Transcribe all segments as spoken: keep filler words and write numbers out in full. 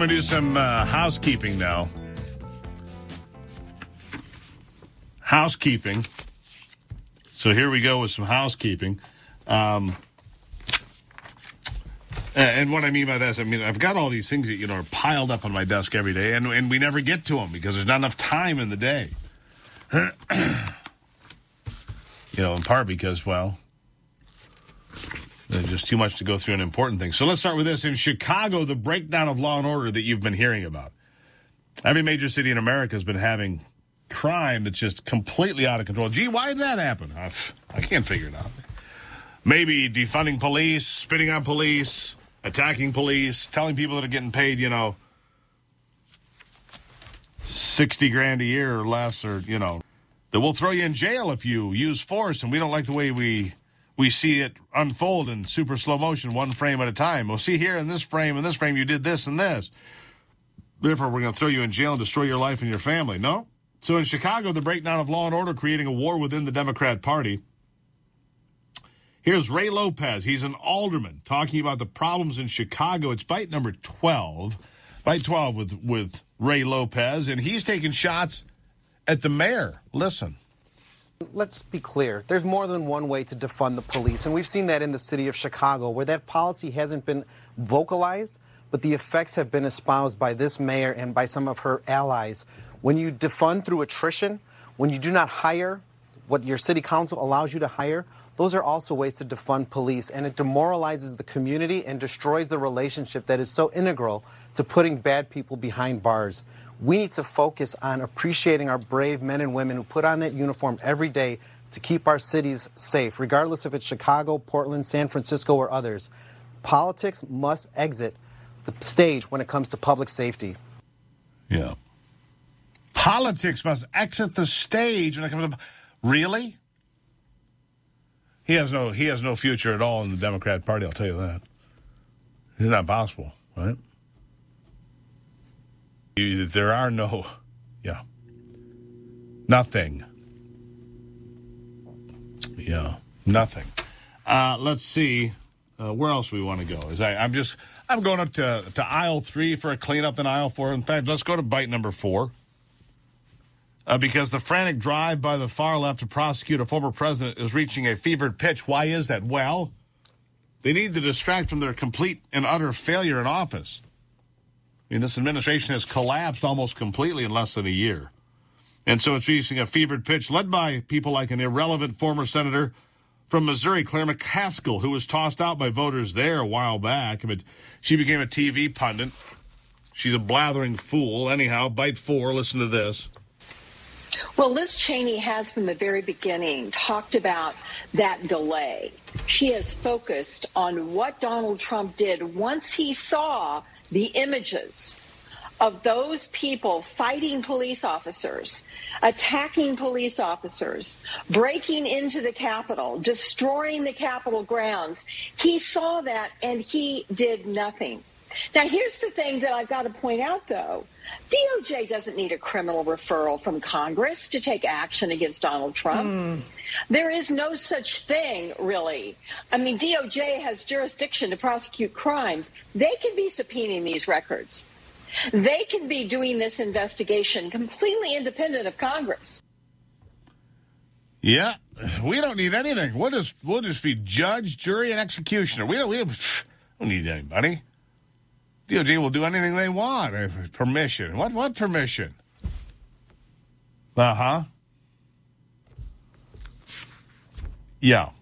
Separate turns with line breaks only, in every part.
going to do some uh, housekeeping now. Housekeeping. So here we go with some housekeeping. Um, and what I mean by that is, I mean, I've got all these things that, you know, are piled up on my desk every day, and, and we never get to them because there's not enough time in the day. You know, in part because, well, there's just too much to go through an important thing. So let's start with this. In Chicago, the breakdown of law and order that you've been hearing about. Every major city in America has been having crime that's just completely out of control. Gee, why did that happen? I, I can't figure it out. Maybe defunding police, spitting on police, attacking police, telling people that are getting paid, you know, sixty grand a year or less, or, you know, that we'll throw you in jail if you use force, and we don't like the way we we see it unfold in super slow motion, one frame at a time. We'll see here in this frame, in this frame, you did this and this. Therefore, we're going to throw you in jail and destroy your life and your family. No? So in Chicago, the breakdown of law and order creating a war within the Democrat Party. Here's Ray Lopez. He's an alderman talking about the problems in Chicago. It's bite number twelve. Bite twelve with, with Ray Lopez, and he's taking shots at the mayor. Listen.
Let's be clear. There's more than one way to defund the police, and we've seen that in the city of Chicago, where that policy hasn't been vocalized, but the effects have been espoused by this mayor and by some of her allies. When you defund through attrition, when you do not hire what your city council allows you to hire, those are also ways to defund police, and it demoralizes the community and destroys the relationship that is so integral to putting bad people behind bars. We need to focus on appreciating our brave men and women who put on that uniform every day to keep our cities safe, regardless if it's Chicago, Portland, San Francisco, or others. Politics must exit the stage when it comes to public safety.
Yeah. Politics must exit the stage when it comes to... Really? He has no he has no future at all in the Democrat Party, I'll tell you that. It's not possible, right? There are no, yeah, nothing. Yeah, nothing. Uh, let's see, uh, where else we want to go? Is I, I'm just, I'm going up to, to aisle three for a cleanup in aisle four. In fact, let's go to bite number four. Uh, because the frantic drive by the far left to prosecute a former president is reaching a fevered pitch. Why is that? Well, they need to distract from their complete and utter failure in office. I mean, this administration has collapsed almost completely in less than a year. And so it's reaching a fevered pitch led by people like an irrelevant former senator from Missouri, Claire McCaskill, who was tossed out by voters there a while back. I mean, she became a T V pundit. She's a blathering fool. Anyhow, bite four, listen to this.
Well, Liz Cheney has from the very beginning talked about that delay. She has focused on what Donald Trump did once he saw the images of those people fighting police officers, attacking police officers, breaking into the Capitol, destroying the Capitol grounds. He saw that and he did nothing. Now, here's the thing that I've got to point out, though. D O J doesn't need a criminal referral from Congress to take action against Donald Trump. Mm. There is no such thing, really. I mean, D O J has jurisdiction to prosecute crimes. They can be subpoenaing these records. They can be doing this investigation completely independent of Congress.
Yeah, we don't need anything. We'll just, we'll just be judge, jury, and executioner. We don't, we don't need anybody. D O J will do anything they want. Permission. What What permission? Uh-huh. Yeah.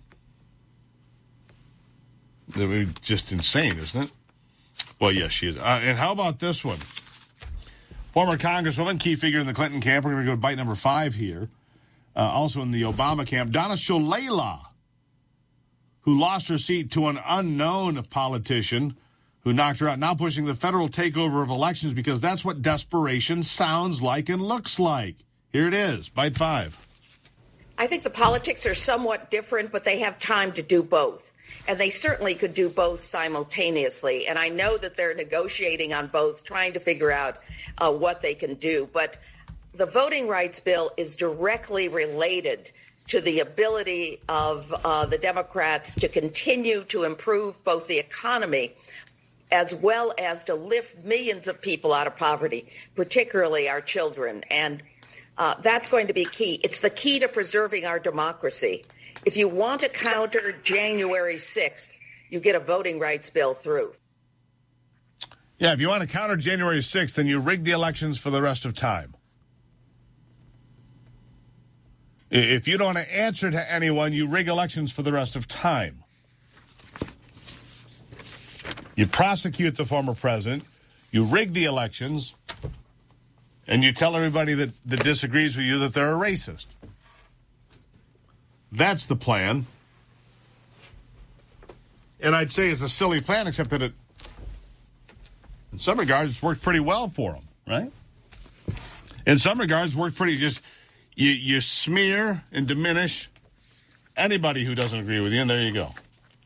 Just insane, isn't it? Well, yes, she is. Uh, and how about this one? Former Congresswoman, key figure in the Clinton camp. We're going to go to bite number five here. Uh, also in the Obama camp, Donna Shalala, who lost her seat to an unknown politician who knocked her out, now pushing the federal takeover of elections because that's what desperation sounds like and looks like. Here it is, bite five.
I think the politics are somewhat different, but they have time to do both. And they certainly could do both simultaneously. And I know that they're negotiating on both, trying to figure out uh, what they can do. But the voting rights bill is directly related to the ability of uh, the Democrats to continue to improve both the economy as well as to lift millions of people out of poverty, particularly our children. And uh, that's going to be key. It's the key to preserving our democracy. If you want to counter January sixth, you get a voting rights bill through.
Yeah, if you want to counter January sixth, then you rig the elections for the rest of time. If you don't want to answer to anyone, you rig elections for the rest of time. You prosecute the former president, you rig the elections, and you tell everybody that, that disagrees with you that they're a racist. That's the plan. And I'd say it's a silly plan, except that it, in some regards, it's worked pretty well for them, right? In some regards, worked pretty just, you, you smear and diminish anybody who doesn't agree with you, and there you go.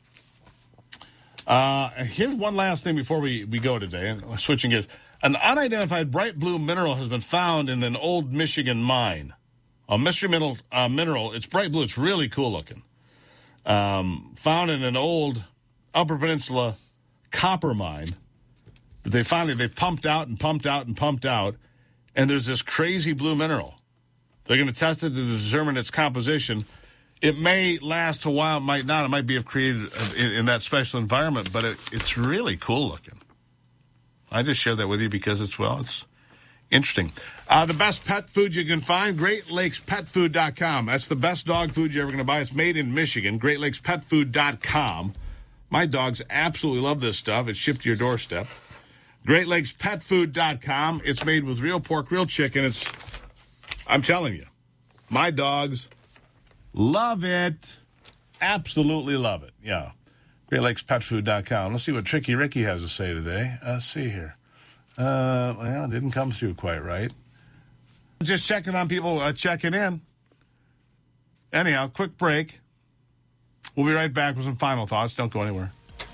Uh, here's one last thing before we, we go today. Switching gears. An unidentified bright blue mineral has been found in an old Michigan mine. A mystery mineral, uh, mineral. It's bright blue. It's really cool looking. Um, found in an old Upper Peninsula copper mine that they finally, they pumped out and pumped out and pumped out. And there's this crazy blue mineral. They're going to test it to determine its composition. It may last a while, it might not. It might be created in, in that special environment, but it, it's really cool looking. I just share that with you because it's, well, it's interesting. Uh, the best pet food you can find, Great Lakes Pet Food dot com. That's the best dog food you're ever going to buy. It's made in Michigan, Great Lakes Pet Food dot com. My dogs absolutely love this stuff. It's shipped to your doorstep. Great Lakes Pet Food dot com. It's made with real pork, real chicken. It's, I'm telling you, my dogs love it. Absolutely love it. Yeah. Great Lakes Pet Food dot com. Let's see what Tricky Ricky has to say today. Uh, let's see here. Uh, well, it didn't come through quite right. Just checking on people uh, checking in. Anyhow, quick break. We'll be right back with some final thoughts. Don't go anywhere.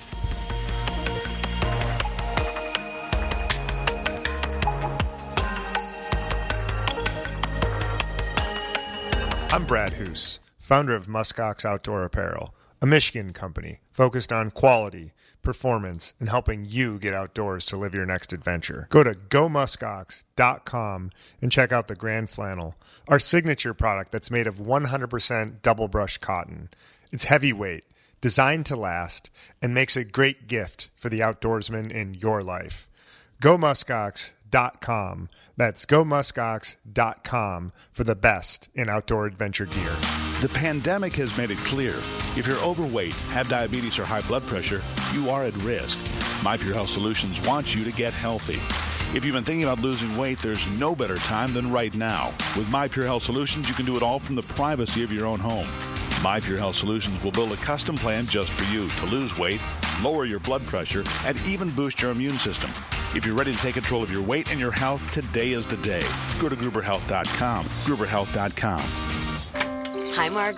I'm Brad Hoos, founder of Muskox Outdoor Apparel, a Michigan company focused on quality, performance, and helping you get outdoors to live your next adventure. Go to go muskox dot com and check out the Grand Flannel, our signature product that's made of one hundred percent double brush cotton. It's heavyweight, designed to last, and makes a great gift for the outdoorsman in your life. go muskox dot com. That's go muskox dot com for the best in outdoor adventure gear.
The pandemic has made it clear. If you're overweight, have diabetes, or high blood pressure, you are at risk. MyPure Health Solutions wants you to get healthy. If you've been thinking about losing weight, there's no better time than right now. With MyPure Health Solutions, you can do it all from the privacy of your own home. MyPure Health Solutions will build a custom plan just for you to lose weight, lower your blood pressure, and even boost your immune system. If you're ready to take control of your weight and your health, today is the day. Go to Gruber Health dot com. Gruber Health dot com.
Hi, Margaret.